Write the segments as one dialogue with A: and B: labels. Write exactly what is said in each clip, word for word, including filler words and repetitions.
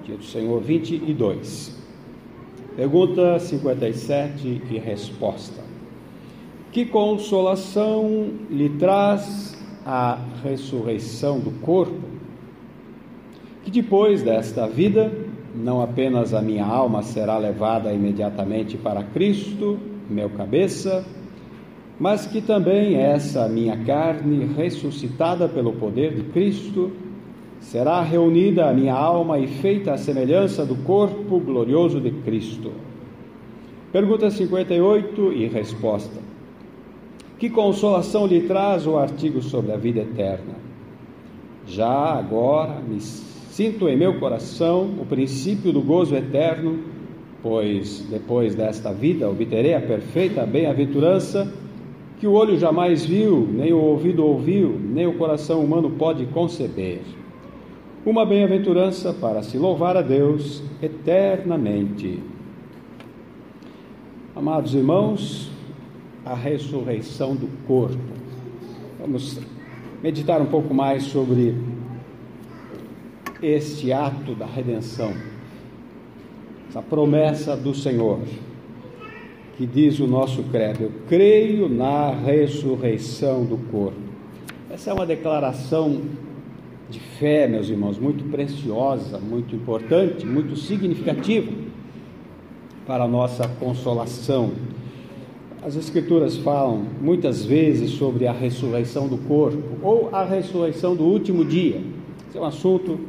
A: Dia do Senhor vinte e dois. Pergunta cinquenta e sete e resposta. Que consolação lhe traz a ressurreição do corpo? Que depois desta vida, não apenas a minha alma será levada imediatamente para Cristo, meu cabeça, mas que também essa minha carne, ressuscitada pelo poder de Cristo, será reunida à minha alma e feita à semelhança do corpo glorioso de Cristo. Pergunta cinquenta e oito e resposta. Que consolação lhe traz o artigo sobre a vida eterna? Já agora me sinto em meu coração o princípio do gozo eterno, pois depois desta vida obterei a perfeita bem-aventurança que o olho jamais viu, nem o ouvido ouviu, nem o coração humano pode conceber. Uma bem-aventurança para se louvar a Deus eternamente. Amados irmãos, a ressurreição do corpo. Vamos meditar um pouco mais sobre este ato da redenção, essa promessa do Senhor, que diz o nosso credo: eu creio na ressurreição do corpo. Essa é uma declaração de fé, meus irmãos, muito preciosa, muito importante, muito significativa para a nossa consolação. As Escrituras falam muitas vezes sobre a ressurreição do corpo ou a ressurreição do último dia. Esse é um assunto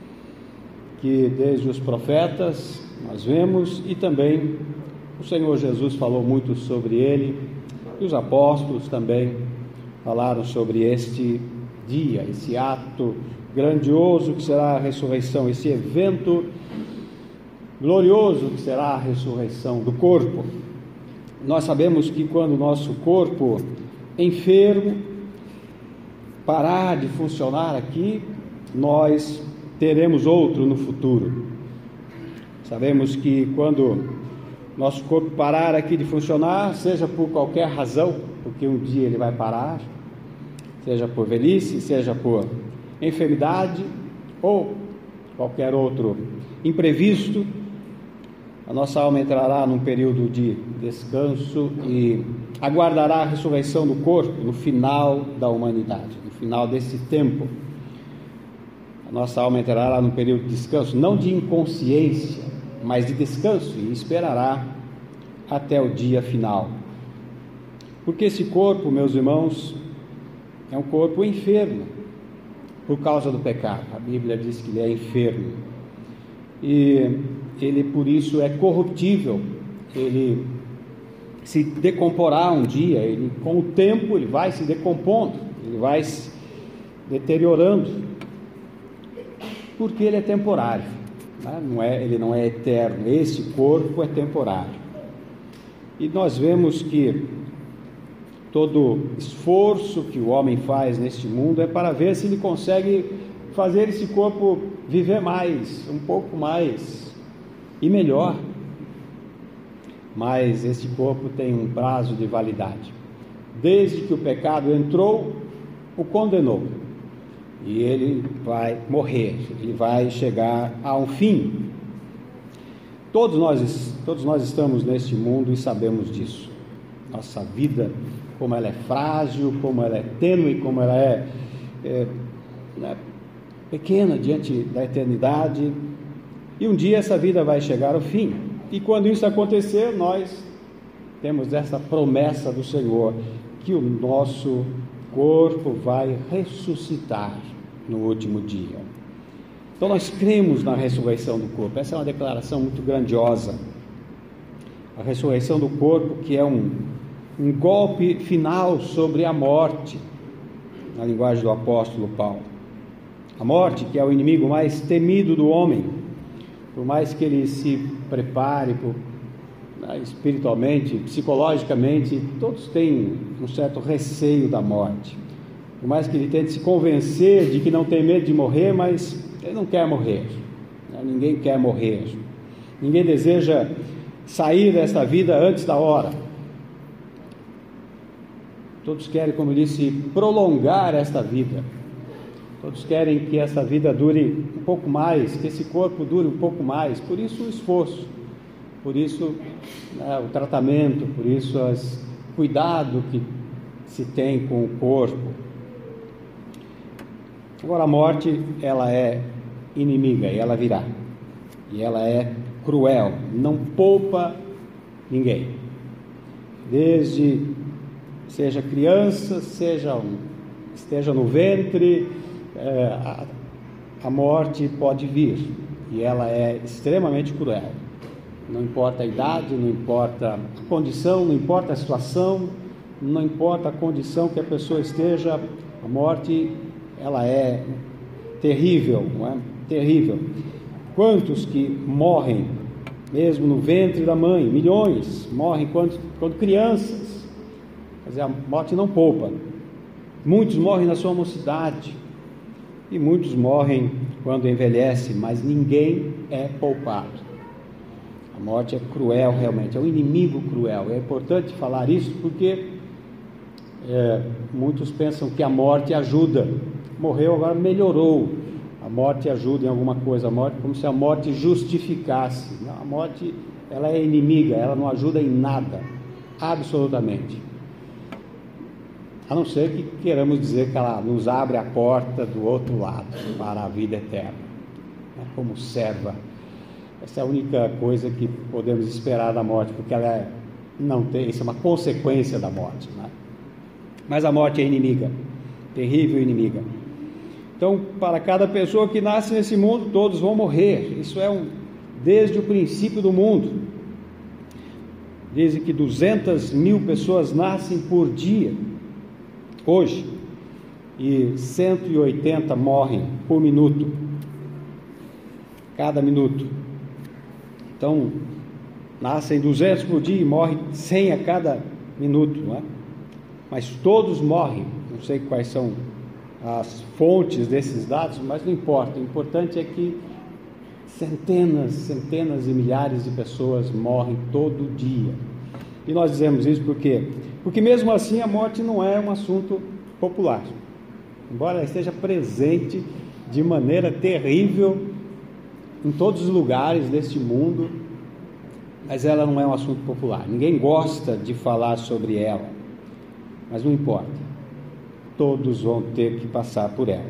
A: que desde os profetas nós vemos, e também o Senhor Jesus falou muito sobre ele, e os apóstolos também falaram sobre este dia, esse ato grandioso que será a ressurreição, esse evento glorioso que será a ressurreição do corpo. Nós sabemos que quando o nosso corpo enfermo parar de funcionar aqui, nós teremos outro no futuro. Sabemos que quando nosso corpo parar aqui de funcionar, seja por qualquer razão, porque um dia ele vai parar, seja por velhice, seja por enfermidade ou qualquer outro imprevisto, a nossa alma entrará num período de descanso e aguardará a ressurreição do corpo no final da humanidade, no final desse tempo. A nossa alma entrará num período de descanso, não de inconsciência, mas de descanso, e esperará até o dia final. Porque esse corpo, meus irmãos, é um corpo enfermo por causa do pecado. A Bíblia diz que ele é enfermo e ele por isso é corruptível. Ele se decomporá um dia, ele, com o tempo ele vai se decompondo, ele vai se deteriorando, porque ele é temporário, né? Não é, ele não é eterno. Esse corpo é temporário, e nós vemos que todo esforço que o homem faz neste mundo é para ver se ele consegue fazer esse corpo viver mais, um pouco mais e melhor. Mas esse corpo tem um prazo de validade. Desde que o pecado entrou, o condenou, e ele vai morrer, ele vai chegar a um fim. Todos nós, todos nós estamos neste mundo e sabemos disso. Nossa vida, como ela é frágil, como ela é tênue, como ela é, é, é pequena diante da eternidade, e um dia essa vida vai chegar ao fim. E quando isso acontecer, nós temos essa promessa do Senhor, que o nosso corpo vai ressuscitar no último dia. Então nós cremos na ressurreição do corpo. Essa é uma declaração muito grandiosa. A ressurreição do corpo, que é um, um golpe final sobre a morte, na linguagem do apóstolo Paulo. A morte, que é o inimigo mais temido do homem, por mais que ele se prepare por, né, espiritualmente, psicologicamente, todos têm um certo receio da morte. Por mais que ele tente se convencer de que não tem medo de morrer, mas ele não quer morrer, né? Ninguém quer morrer, ninguém deseja sair desta vida antes da hora. Todos querem, como eu disse, prolongar esta vida. Todos querem que essa vida dure um pouco mais, que esse corpo dure um pouco mais. Por isso o esforço, por isso né, o tratamento, por isso o cuidado que se tem com o corpo. Agora a morte, ela é inimiga e ela virá. E ela é cruel, não poupa ninguém. Desde seja criança, seja um, esteja no ventre, é, a, a morte pode vir. E ela é extremamente cruel. Não importa a idade, não importa a condição, não importa a situação, não importa a condição que a pessoa esteja, a morte, ela é terrível, não é? Terrível. Quantos que morrem, mesmo no ventre da mãe, milhões, morrem quando, quando crianças. Quer dizer, a morte não poupa. Muitos morrem na sua mocidade, e muitos morrem quando envelhecem, mas ninguém é poupado. A morte é cruel realmente, é um inimigo cruel. É importante falar isso porque é, muitos pensam que a morte ajuda. Morreu, agora melhorou. A morte ajuda em alguma coisa, a morte, como se a morte justificasse. Não, a morte, ela é inimiga, ela não ajuda em nada, absolutamente. A não ser que queiramos dizer que ela nos abre a porta do outro lado, para a vida eterna, né, como serva. Essa é a única coisa que podemos esperar da morte, porque ela é, não tem, isso é uma consequência da morte, né? Mas a morte é inimiga, terrível inimiga. Então, para cada pessoa que nasce nesse mundo, todos vão morrer. Isso é um, desde o princípio do mundo. Dizem que duzentas mil pessoas nascem por dia, hoje, e cento e oitenta morrem por minuto, cada minuto. Então, nascem duzentos por dia e morrem cem a cada minuto, não é? Mas todos morrem. Não sei quais são as fontes desses dados, mas não importa. O importante é que centenas, centenas e milhares de pessoas morrem todo dia. E nós dizemos isso por quê? Porque mesmo assim a morte não é um assunto popular. Embora ela esteja presente de maneira terrível em todos os lugares deste mundo, mas ela não é um assunto popular. Ninguém gosta de falar sobre ela, mas não importa. Todos vão ter que passar por ela.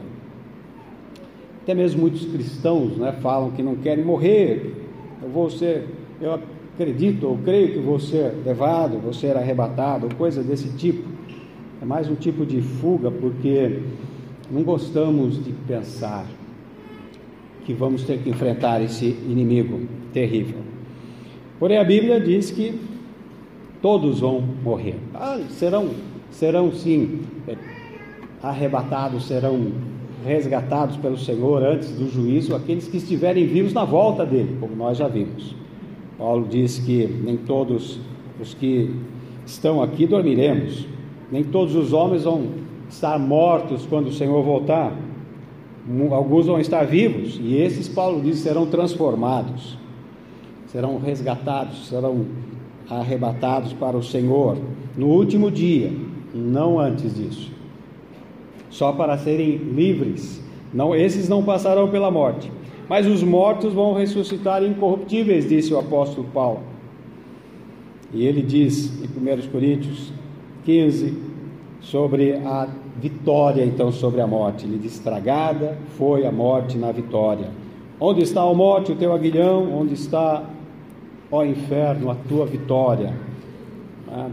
A: Até mesmo muitos cristãos, né, falam que não querem morrer. Eu vou ser, eu acredito ou creio que vou ser levado, vou ser arrebatado, ou coisa desse tipo. É mais um tipo de fuga, porque não gostamos de pensar que vamos ter que enfrentar esse inimigo terrível. Porém a Bíblia diz que todos vão morrer. Ah, serão, serão sim arrebatados, serão resgatados pelo Senhor antes do juízo aqueles que estiverem vivos na volta dele, como nós já vimos. Paulo diz que nem todos os que estão aqui dormiremos, nem todos os homens vão estar mortos quando o Senhor voltar. Alguns vão estar vivos, e esses, Paulo diz, serão transformados, serão resgatados, serão arrebatados para o Senhor no último dia, não antes disso, só para serem livres. Não, esses não passarão pela morte, mas os mortos vão ressuscitar incorruptíveis, disse o apóstolo Paulo. E ele diz em primeira Coríntios quinze sobre a vitória, então, sobre a morte. Ele diz: estragada foi a morte na vitória. Onde está a morte, o teu aguilhão? Onde está, ó inferno, a tua vitória? Ah,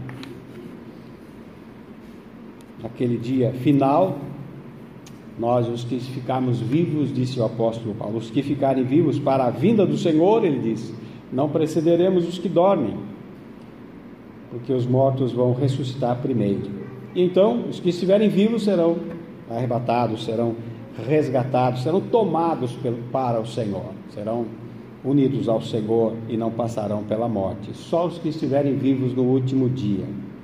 A: naquele dia final, nós, os que ficarmos vivos, disse o apóstolo Paulo, os que ficarem vivos para a vinda do Senhor, ele diz, não precederemos os que dormem, porque os mortos vão ressuscitar primeiro. E então, os que estiverem vivos serão arrebatados, serão resgatados, serão tomados pelo, para o Senhor, serão unidos ao Senhor e não passarão pela morte. Só os que estiverem vivos no último dia.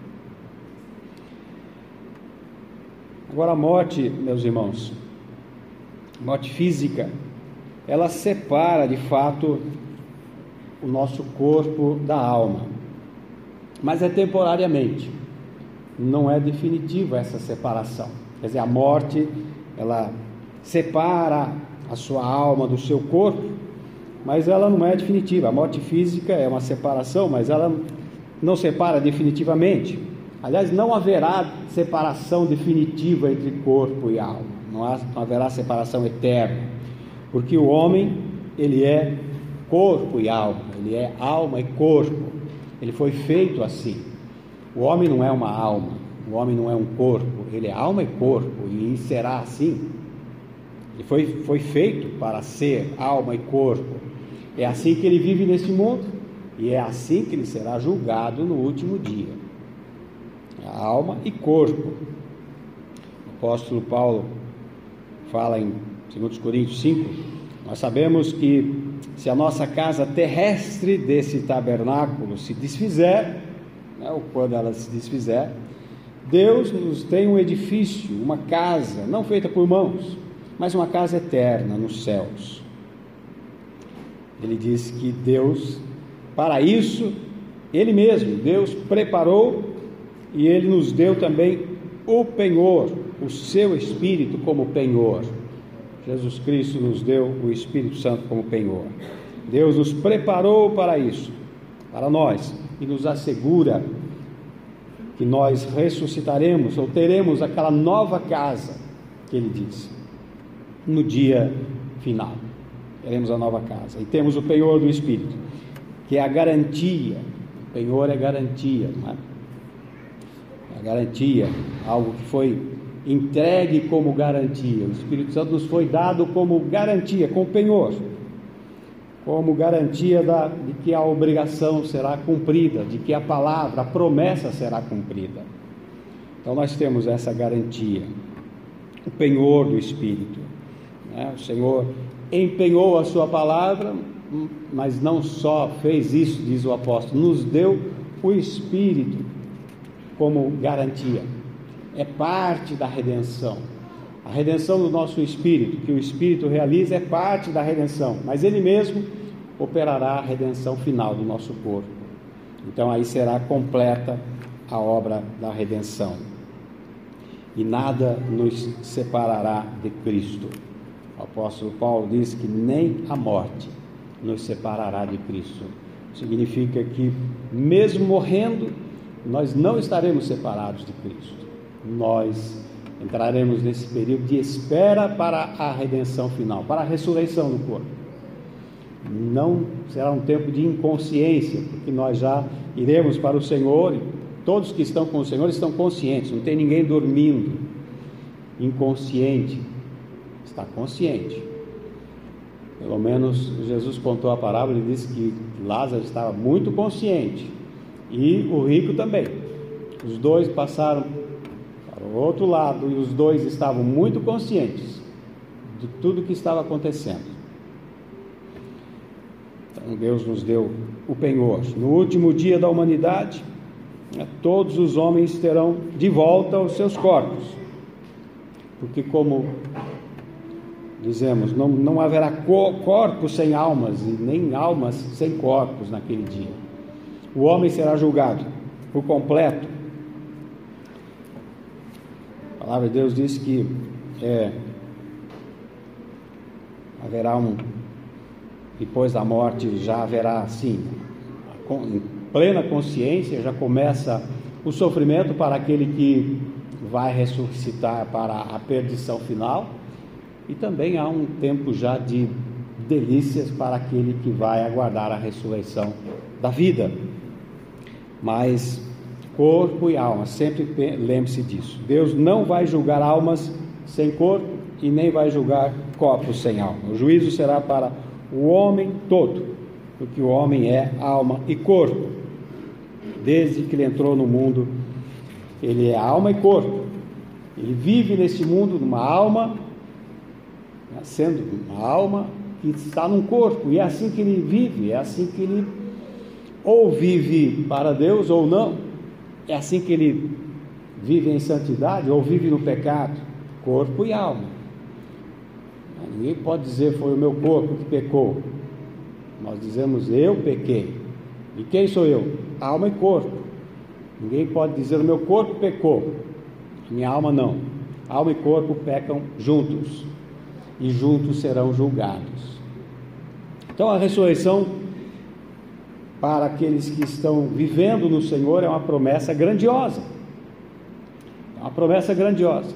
A: Agora, a morte, meus irmãos, morte física, ela separa de fato o nosso corpo da alma, mas é temporariamente, não é definitiva essa separação. Quer dizer, a morte, ela separa a sua alma do seu corpo, mas ela não é definitiva. A morte física é uma separação, mas ela não separa definitivamente. Aliás, não haverá separação definitiva entre corpo e alma, não, há, não haverá separação eterna, porque o homem, ele é corpo e alma, ele é alma e corpo, ele foi feito assim. O homem não é uma alma, o homem não é um corpo, ele é alma e corpo, e será assim. Ele foi, foi feito para ser alma e corpo. É assim que ele vive neste mundo, e é assim que ele será julgado no último dia. Alma e corpo. O apóstolo Paulo fala em dois Coríntios cinco, nós sabemos que se a nossa casa terrestre desse tabernáculo se desfizer, né, ou quando ela se desfizer, Deus nos tem um edifício, uma casa, não feita por mãos, mas uma casa eterna nos céus. Ele diz que Deus, para isso, Ele mesmo, Deus preparou, e Ele nos deu também o penhor, o seu Espírito como penhor. Jesus Cristo nos deu o Espírito Santo como penhor. Deus nos preparou para isso, para nós, e nos assegura que nós ressuscitaremos, ou teremos aquela nova casa, que Ele diz, no dia final. Teremos a nova casa, e temos o penhor do Espírito, que é a garantia. O penhor é garantia, não é? A garantia, algo que foi entregue como garantia. O Espírito Santo nos foi dado como garantia, como penhor, como garantia da, de que a obrigação será cumprida, de que a palavra, a promessa será cumprida. Então nós temos essa garantia, o penhor do Espírito, né? O Senhor empenhou a sua palavra, mas não só fez isso, diz o apóstolo, nos deu o Espírito como garantia. É parte da redenção. A redenção do nosso espírito, que o Espírito realiza, é parte da redenção, mas Ele mesmo operará a redenção final do nosso corpo. Então aí será completa a obra da redenção, e nada nos separará de Cristo. O apóstolo Paulo diz que nem a morte nos separará de Cristo. Significa que mesmo morrendo, nós não estaremos separados de Cristo. Nós entraremos nesse período de espera para a redenção final, para a ressurreição do corpo. Não será um tempo de inconsciência, porque nós já iremos para o Senhor, e todos que estão com o Senhor estão conscientes, não tem ninguém dormindo, inconsciente, está consciente. Pelo menos Jesus contou a parábola e disse que Lázaro estava muito consciente, e o rico também. Os dois passaram para o outro lado, e os dois estavam muito conscientes de tudo que estava acontecendo. Então Deus nos deu o penhor. No último dia da humanidade, né, todos os homens terão de volta os seus corpos, porque, como dizemos, não, não haverá corpos sem almas, e nem almas sem corpos naquele dia. O homem será julgado por completo. A palavra de Deus diz que é, haverá um, depois da morte já haverá assim, em plena consciência, já começa o sofrimento para aquele que vai ressuscitar para a perdição final, e também há um tempo já de delícias para aquele que vai aguardar a ressurreição da vida. Mas corpo e alma, sempre lembre-se disso. Deus não vai julgar almas sem corpo e nem vai julgar corpos sem alma. O juízo será para o homem todo, porque o homem é alma e corpo. Desde que ele entrou no mundo, ele é alma e corpo. Ele vive neste mundo numa alma, sendo uma alma que está num corpo, e é assim que ele vive, é assim que ele ou vive para Deus ou não, é assim que ele vive em santidade ou vive no pecado, corpo e alma. Ninguém pode dizer foi o meu corpo que pecou. Nós dizemos eu pequei. E quem sou eu? Alma e corpo. Ninguém pode dizer o meu corpo pecou, minha alma não. Alma e corpo pecam juntos. e juntos serão julgados. Então a ressurreição para aqueles que estão vivendo no Senhor é uma promessa grandiosa, é uma promessa grandiosa,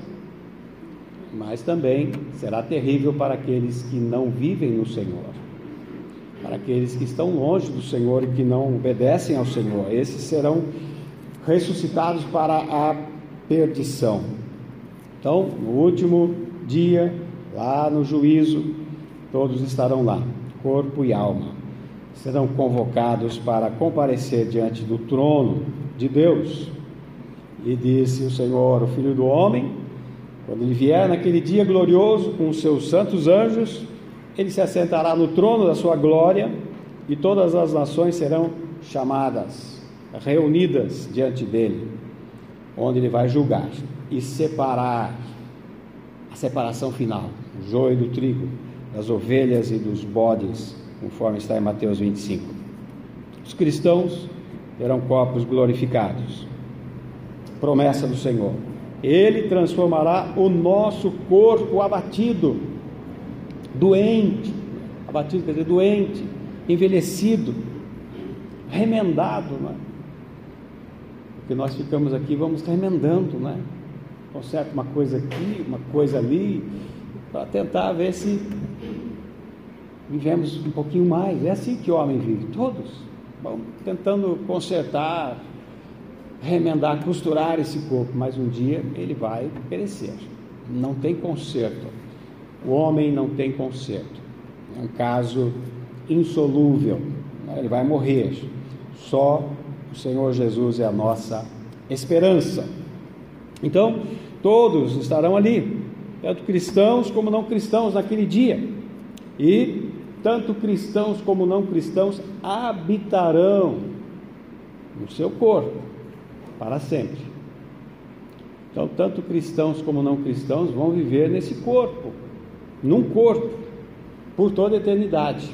A: mas também será terrível para aqueles que não vivem no Senhor, para aqueles que estão longe do Senhor e que não obedecem ao Senhor. Esses serão ressuscitados para a perdição. Então, no último dia, lá no juízo, todos estarão lá, corpo e alma, serão convocados para comparecer diante do trono de Deus. E disse o Senhor, o Filho do Homem, quando ele vier naquele dia glorioso com os seus santos anjos, ele se assentará no trono da sua glória, e todas as nações serão chamadas, reunidas diante dele, onde ele vai julgar e separar, a separação final, o joio do trigo, das ovelhas e dos bodes, conforme está em Mateus vinte e cinco. Os cristãos terão corpos glorificados, promessa do Senhor. Ele transformará o nosso corpo abatido, doente, abatido quer dizer doente, envelhecido, remendado, não é? Porque nós ficamos aqui, vamos remendando, não é? Conserta uma coisa aqui, uma coisa ali, para tentar ver se vivemos um pouquinho mais. É assim que o homem vive, todos vão tentando consertar, remendar, costurar esse corpo, mas um dia ele vai perecer, não tem conserto. O homem não tem conserto, é um caso insolúvel, ele vai morrer. Só o Senhor Jesus é a nossa esperança. Então todos estarão ali, tanto cristãos como não cristãos naquele dia, e tanto cristãos como não cristãos habitarão no seu corpo para sempre. Então tanto cristãos como não cristãos vão viver nesse corpo, num corpo, por toda a eternidade.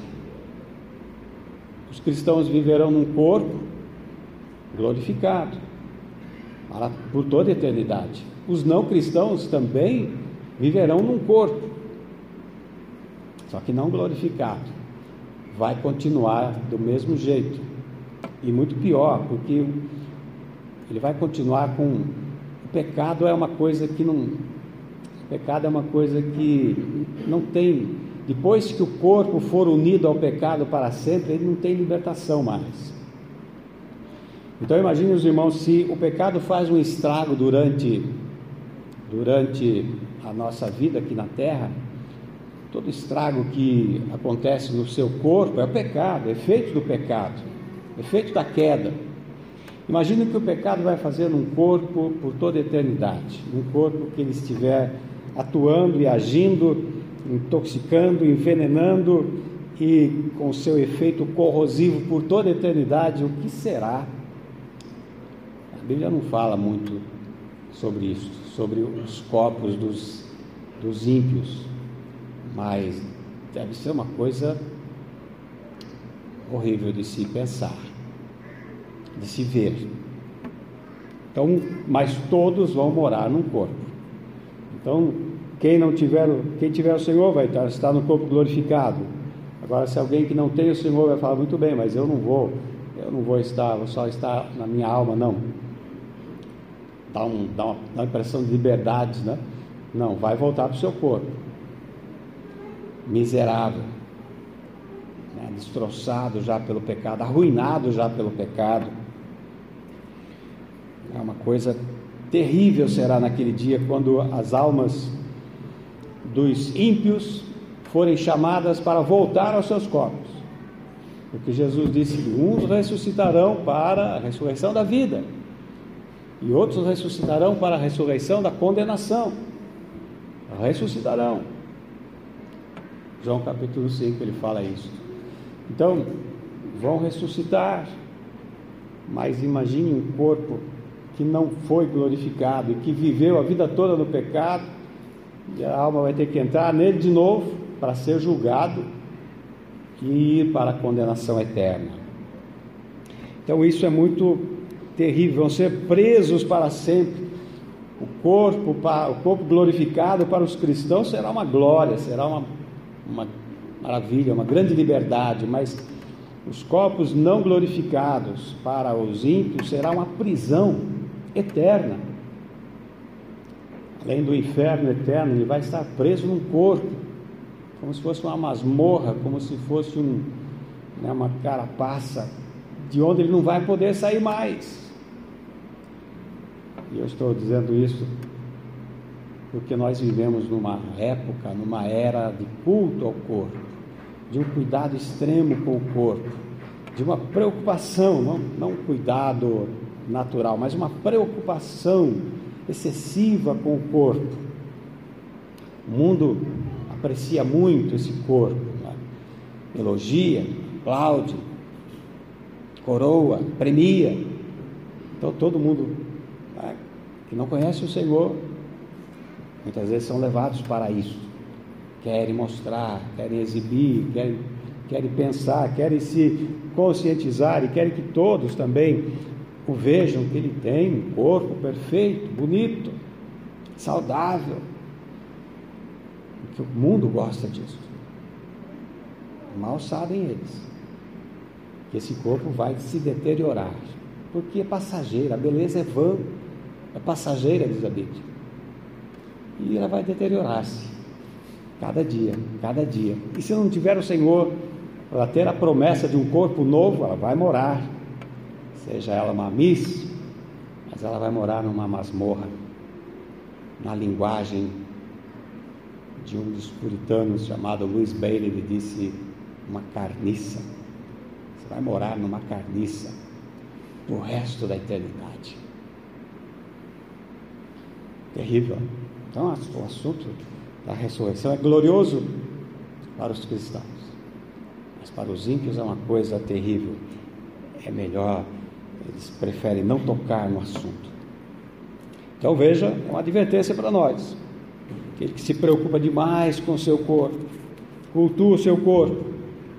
A: Os cristãos viverão num corpo glorificado para, por toda a eternidade. Os não cristãos também viverão num corpo, só que não glorificado, vai continuar do mesmo jeito, e muito pior, porque ele vai continuar com... O pecado é uma coisa que não... O pecado é uma coisa que não tem... Depois que o corpo for unido ao pecado para sempre, ele não tem libertação mais. Então imagine os irmãos, se o pecado faz um estrago durante, durante a nossa vida aqui na terra, todo estrago que acontece no seu corpo é o pecado, é efeito do pecado, efeito da queda. Imagine o que o pecado vai fazer num corpo por toda a eternidade, num corpo que ele estiver atuando e agindo, intoxicando, envenenando e com seu efeito corrosivo por toda a eternidade. O que será? A Bíblia não fala muito sobre isso, sobre os corpos dos, dos ímpios, mas deve ser uma coisa horrível de se pensar, de se ver. Então, mas todos vão morar num corpo. Então, quem não tiver, quem tiver o Senhor vai estar, estar no corpo glorificado. Agora, se alguém que não tem o Senhor vai falar, muito bem, mas eu não vou, eu não vou estar, vou só estar na minha alma, não. Dá, um, dá, uma, dá uma impressão de liberdade, né? Não, vai voltar para o seu corpo. Miserável, né? Destroçado já pelo pecado, arruinado já pelo pecado. É uma coisa terrível será naquele dia, quando as almas dos ímpios forem chamadas para voltar aos seus corpos, porque Jesus disse que uns ressuscitarão para a ressurreição da vida e outros ressuscitarão para a ressurreição da condenação. Ressuscitarão. João capítulo cinco ele fala isso. Então vão ressuscitar, mas imagine um corpo que não foi glorificado e que viveu a vida toda no pecado, e a alma vai ter que entrar nele de novo para ser julgado e ir para a condenação eterna. Então isso é muito terrível, vão ser presos para sempre O corpo, o corpo glorificado para os cristãos será uma glória, será uma, uma maravilha, uma grande liberdade, mas os corpos não glorificados para os ímpios será uma prisão eterna. Além do inferno eterno, ele vai estar preso num corpo, como se fosse uma masmorra, como se fosse um, né, uma carapaça, de onde ele não vai poder sair mais. E eu estou dizendo isso porque nós vivemos numa época, numa era de culto ao corpo, de um cuidado extremo com o corpo, de uma preocupação, não, não um cuidado natural, mas uma preocupação excessiva com o corpo. O mundo aprecia muito esse corpo, né? Elogia, aplaude, coroa, premia. Então todo mundo, né, que não conhece o Senhor, muitas vezes são levados para isso, querem mostrar, querem exibir, querem, querem pensar, querem se conscientizar e querem que todos também o vejam, que ele tem um corpo perfeito, bonito, saudável, porque o mundo gosta disso. Mal sabem eles que esse corpo vai se deteriorar, porque é passageira, a beleza é vã, é passageira, diz a Bíblia, e ela vai deteriorar-se cada dia, cada dia. E se não tiver o Senhor para ter a promessa de um corpo novo, ela vai morar, seja ela uma miss, mas ela vai morar numa masmorra, na linguagem de um dos puritanos chamado Louis Bailey. Ele disse: uma carniça. Você vai morar numa carniça o resto da eternidade. Terrível. Então o assunto da ressurreição é glorioso para os cristãos, mas para os ímpios é uma coisa terrível. É melhor, eles preferem não tocar no assunto. Então veja, é uma advertência para nós. Aquele que se preocupa demais com o seu corpo, cultua o seu corpo,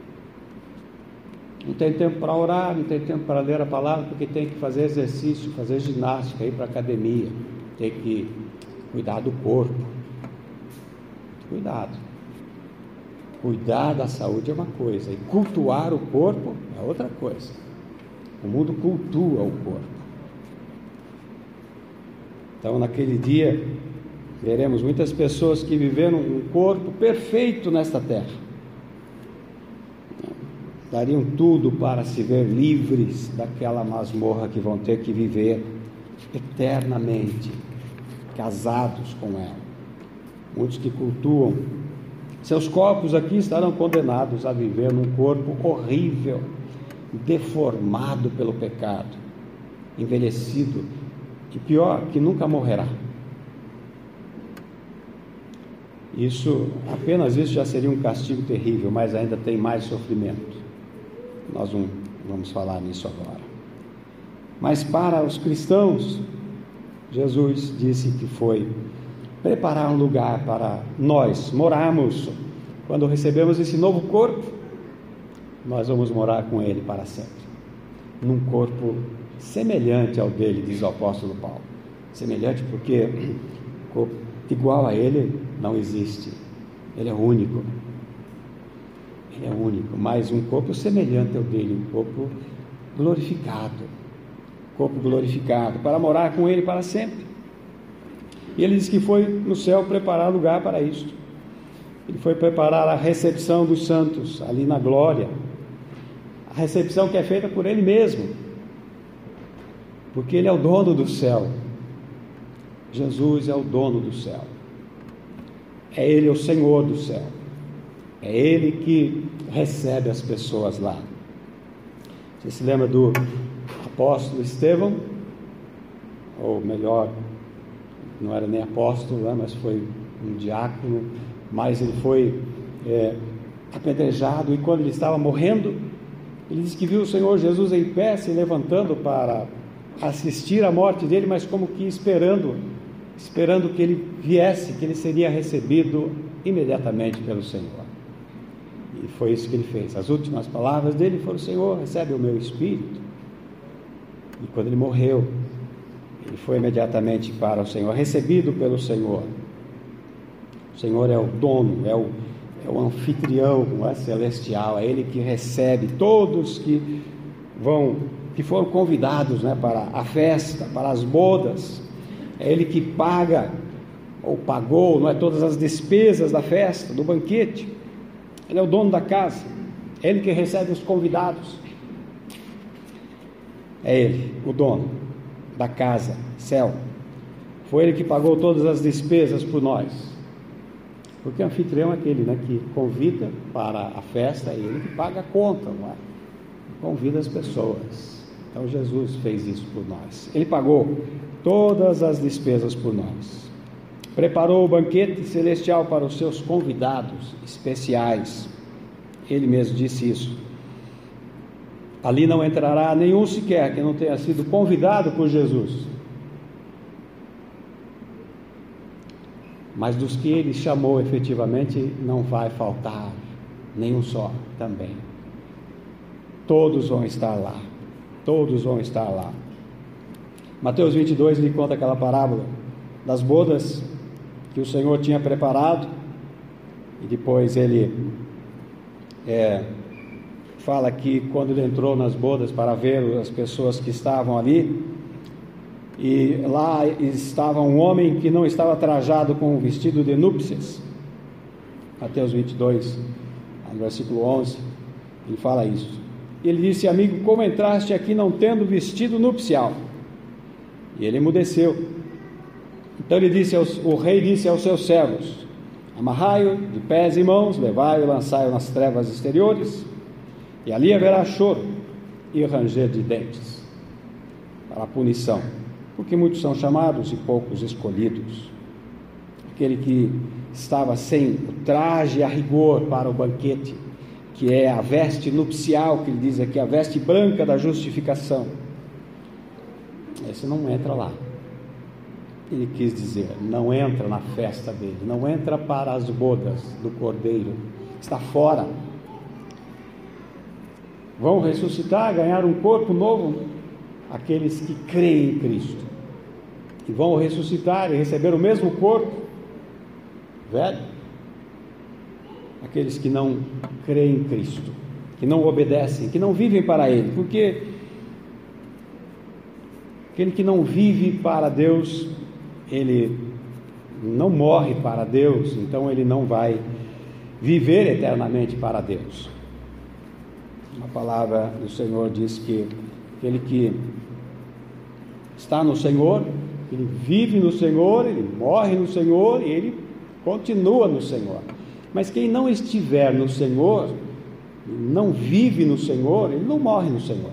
A: não tem tempo para orar, não tem tempo para ler a palavra, porque tem que fazer exercício, fazer ginástica, ir para a academia, tem que cuidar do corpo. Cuidado. Cuidar da saúde é uma coisa, e cultuar o corpo é outra coisa. O mundo cultua o corpo. Então, naquele dia, veremos muitas pessoas que viveram um corpo perfeito nesta terra. Dariam tudo para se ver livres daquela masmorra que vão ter que viver eternamente, casados com ela. Muitos que cultuam seus corpos aqui estarão condenados a viver num corpo horrível, deformado pelo pecado, envelhecido, e pior, que nunca morrerá. Isso, apenas isso já seria um castigo terrível, mas ainda tem mais sofrimento. Nós não vamos falar nisso agora. Mas para os cristãos, Jesus disse que foi preparar um lugar para nós morarmos. Quando recebemos esse novo corpo, nós vamos morar com Ele para sempre, num corpo semelhante ao dele, diz o apóstolo Paulo. Semelhante porque corpo igual a Ele não existe. Ele é único. Ele é único, mas um corpo semelhante ao dele, um corpo glorificado, corpo glorificado, para morar com Ele para sempre. E ele diz que foi no céu preparar lugar para isto. Ele foi preparar a recepção dos santos, ali na glória, a recepção que é feita por Ele mesmo, porque Ele é o dono do céu. Jesus é o dono do céu, é Ele o Senhor do céu, é Ele que recebe as pessoas lá. Você se lembra do apóstolo Estevão? Ou melhor, não era nem apóstolo, né, mas foi um diácono, mas ele foi é, apedrejado, e quando ele estava morrendo, ele disse que viu o Senhor Jesus em pé, se levantando para assistir à morte dele, mas como que esperando, esperando que ele viesse, que ele seria recebido imediatamente pelo Senhor. E foi isso que ele fez. As últimas palavras dele foram: Senhor, recebe o meu espírito. E quando ele morreu, ele e foi imediatamente para o Senhor, recebido pelo Senhor. O Senhor é o dono, é o, é o anfitrião, é celestial, é Ele que recebe todos que vão, que foram convidados, né, para a festa, para as bodas. É Ele que paga, ou pagou, não é, todas as despesas da festa, do banquete. Ele é o dono da casa, é Ele que recebe os convidados. É Ele, o dono da casa, céu. Foi Ele que pagou todas as despesas por nós. Porque o anfitrião é aquele, né, que convida para a festa e Ele que paga a conta, não é? Convida as pessoas. Então Jesus fez isso por nós. Ele pagou todas as despesas por nós. Preparou o banquete celestial para os seus convidados especiais. Ele mesmo disse isso. Ali não entrará nenhum sequer que não tenha sido convidado por Jesus. Mas dos que Ele chamou efetivamente, não vai faltar nenhum só também. Todos vão estar lá. Todos vão estar lá. Mateus vinte e dois lhe conta aquela parábola das bodas que o Senhor tinha preparado. E depois Ele é, fala que quando Ele entrou nas bodas para ver as pessoas que estavam ali, e lá estava um homem que não estava trajado com um vestido de núpcias. Mateus vinte e dois, no versículo onze, ele fala isso. Ele disse: amigo, como entraste aqui não tendo vestido nupcial? E ele emudeceu. Então ele disse aos, o rei disse aos seus servos: amarrai-o de pés e mãos, levai-o e lançai-o nas trevas exteriores, e ali haverá choro e ranger de dentes, para a punição, porque muitos são chamados e poucos escolhidos. Aquele que estava sem o traje a rigor para o banquete, que é a veste nupcial, que ele diz aqui, a veste branca da justificação, esse não entra lá. Ele quis dizer, não entra na festa dele, não entra para as bodas do Cordeiro, está fora. Vão ressuscitar, ganhar um corpo novo aqueles que creem em Cristo, e vão ressuscitar e receber o mesmo corpo velho aqueles que não creem em Cristo, que não obedecem, que não vivem para Ele, porque aquele que não vive para Deus, ele não morre para Deus, então ele não vai viver eternamente para Deus. A palavra do Senhor diz que aquele que está no Senhor, ele vive no Senhor, ele morre no Senhor e ele continua no Senhor. Mas quem não estiver no Senhor, não vive no Senhor, ele não morre no Senhor.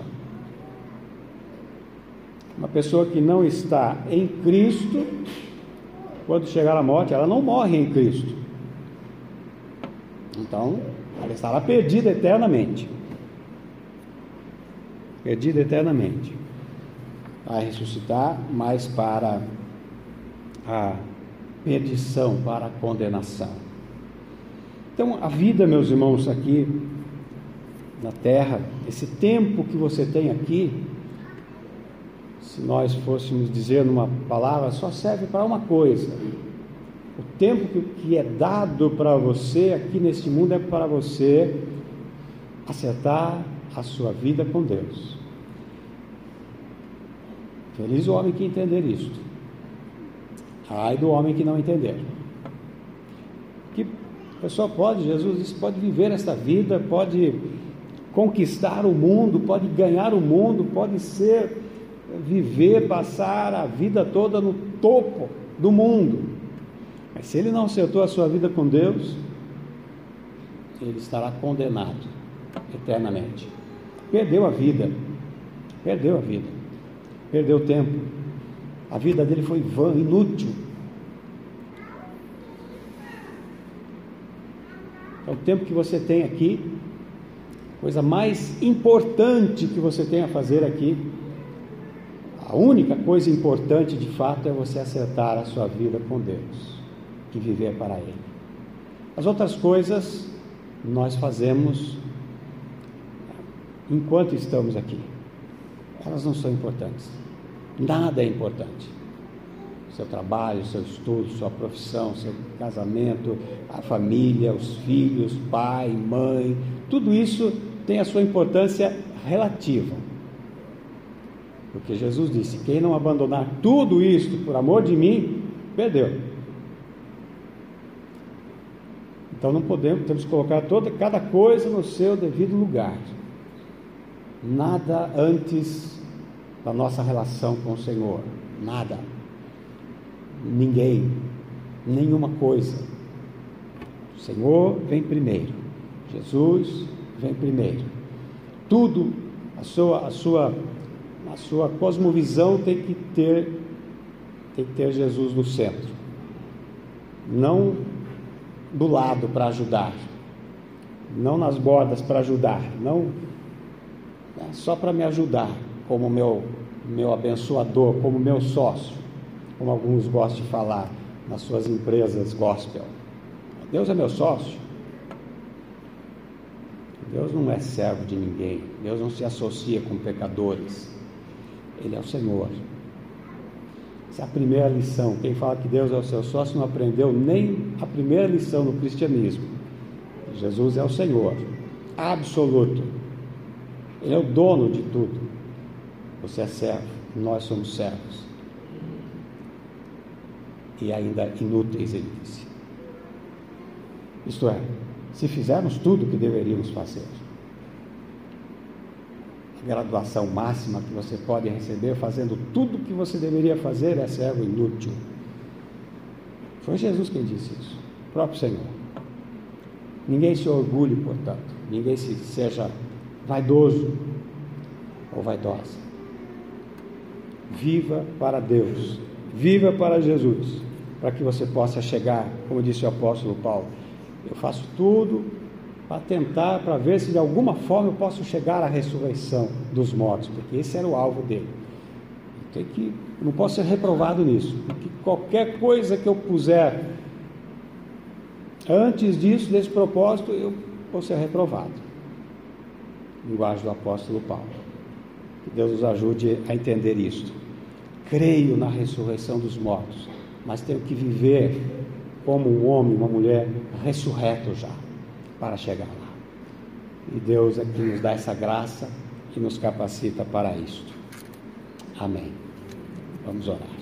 A: Uma pessoa que não está em Cristo, quando chegar a morte, ela não morre em Cristo. Então, ela estará perdida eternamente. Perdida eternamente. Vai ressuscitar, mas para a perdição, para a condenação. Então, a vida, meus irmãos, aqui na terra, esse tempo que você tem aqui, se nós fôssemos dizer numa palavra, só serve para uma coisa. O tempo que, que é dado para você aqui neste mundo é para você acertar a sua vida com Deus. Feliz o homem que entender isto. Ai do homem que não entender. Que a pessoa pode, Jesus disse, pode viver esta vida, pode conquistar o mundo, pode ganhar o mundo, pode ser, viver, passar a vida toda no topo do mundo. Mas se ele não acertou a sua vida com Deus, ele estará condenado eternamente. Perdeu a vida, perdeu a vida, perdeu tempo. A vida dele foi vã, inútil. É o tempo que você tem aqui, coisa mais importante que você tem a fazer aqui, a única coisa importante de fato é você acertar a sua vida com Deus e viver para Ele. As outras coisas nós fazemos enquanto estamos aqui, elas não são importantes. Nada é importante. Seu trabalho, seu estudo, sua profissão, seu casamento, a família, os filhos, pai, mãe, tudo isso tem a sua importância relativa. Porque Jesus disse: quem não abandonar tudo isto por amor de mim, perdeu. Então não podemos, temos que colocar toda, cada coisa no seu devido lugar. Nada antes da nossa relação com o Senhor. Nada. Ninguém. Nenhuma coisa. O Senhor vem primeiro. Jesus vem primeiro. Tudo, a sua, a sua, a sua cosmovisão tem que ter, tem que ter Jesus no centro. Não do lado para ajudar, não nas bordas para ajudar, não é só para me ajudar, como meu, meu abençoador, como meu sócio, como alguns gostam de falar nas suas empresas gospel. Deus é meu sócio. Deus não é servo de ninguém. Deus não se associa com pecadores. Ele é o Senhor. Essa é a primeira lição. Quem fala que Deus é o seu sócio não aprendeu nem a primeira lição no cristianismo. Jesus é o Senhor absoluto. Ele é o dono de tudo. Você é servo, nós somos servos. E ainda inúteis, ele disse. Isto é, se fizermos tudo o que deveríamos fazer. A graduação máxima que você pode receber fazendo tudo o que você deveria fazer é servo inútil. Foi Jesus quem disse isso, o próprio Senhor. Ninguém se orgulhe, portanto, ninguém se seja vaidoso ou vaidosa. Viva para Deus, viva para Jesus, para que você possa chegar, como disse o apóstolo Paulo, eu faço tudo para tentar, para ver se de alguma forma eu posso chegar à ressurreição dos mortos, porque esse era o alvo dele. Tem que, não posso ser reprovado nisso, porque qualquer coisa que eu puser antes disso, desse propósito, eu vou ser reprovado. Linguagem do apóstolo Paulo. Que Deus nos ajude a entender isto. Creio na ressurreição dos mortos, mas tenho que viver como um homem, uma mulher ressurreto já, para chegar lá. E Deus é que nos dá essa graça e nos capacita para isto. Amém. Vamos orar.